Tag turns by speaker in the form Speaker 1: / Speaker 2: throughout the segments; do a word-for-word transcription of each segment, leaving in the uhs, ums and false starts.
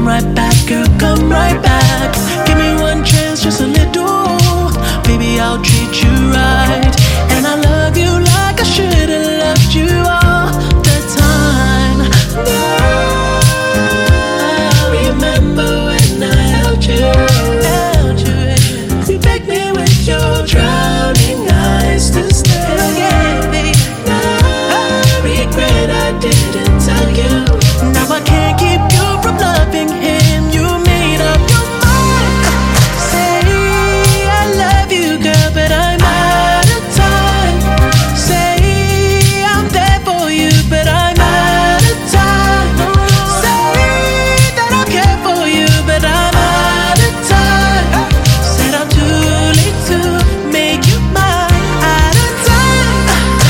Speaker 1: come right back, girl, come right back. Give me one chance, just a little. Baby, I'll treat you right. And I love you like I should've loved you all the time. Girl, I remember when I held you, held you. You begged me with your drowning eyes to stay. Yeah, baby. I regret I didn't tell you. Now I can't keep you from loving him. You made up your mind. Say I love you, girl, but I'm out of time. Say I'm there for you, but I'm out of time. Say that I care for you, but I'm out of time. Said I'm too late to make you mine. Out of time.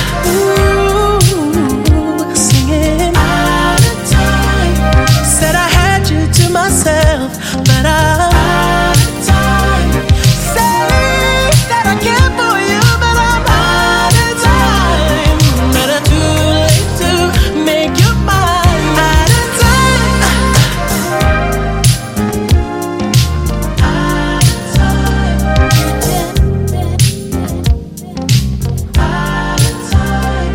Speaker 1: Ooh, singing out of time. Said I had you to myself, but I'm out of time. Say that I care for you, but I'm out of time. But I'm too late to make you mine. Out of time. Out of time. Out of time.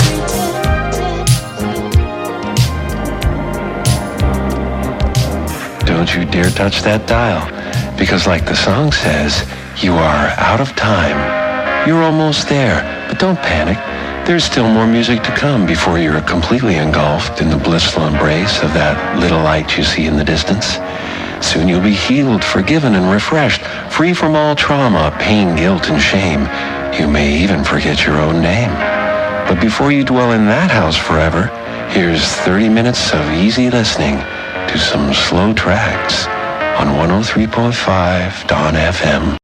Speaker 2: Don't you dare touch that dial, because like the song says, you are out of time. You're almost there, but don't panic. There's still more music to come before you're completely engulfed in the blissful embrace of that little light you see in the distance. Soon you'll be healed, forgiven, and refreshed, free from all trauma, pain, guilt, and shame. You may even forget your own name. But before you dwell in that house forever, here's thirty minutes of easy listening to some slow tracks on one oh three point five Dawn F M.